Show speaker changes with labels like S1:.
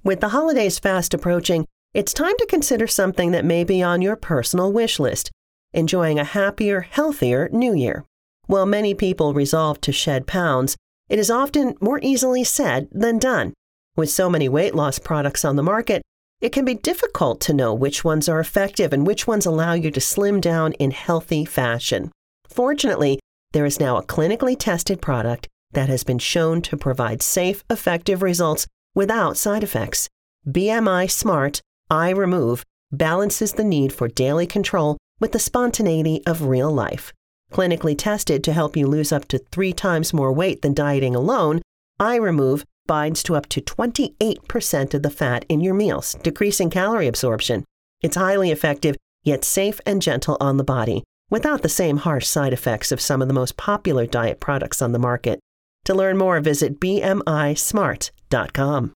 S1: With the holidays fast approaching, it's time to consider something that may be on your personal wish list: enjoying a happier, healthier New Year. While many people resolve to shed pounds, it is often more easily said than done. With so many weight loss products on the market, it can be difficult to know which ones are effective and which ones allow you to slim down in healthy fashion. Fortunately, there is now a clinically tested product that has been shown to provide safe, effective results without side effects. BMI Smart Eye Remove balances the need for daily control with the spontaneity of real life. Clinically tested to help you lose up to 3 times more weight than dieting alone, Eye Remove binds to up to 28% of the fat in your meals, decreasing calorie absorption. It's highly effective, yet safe and gentle on the body, without the same harsh side effects of some of the most popular diet products on the market. To learn more, visit bmismart.com.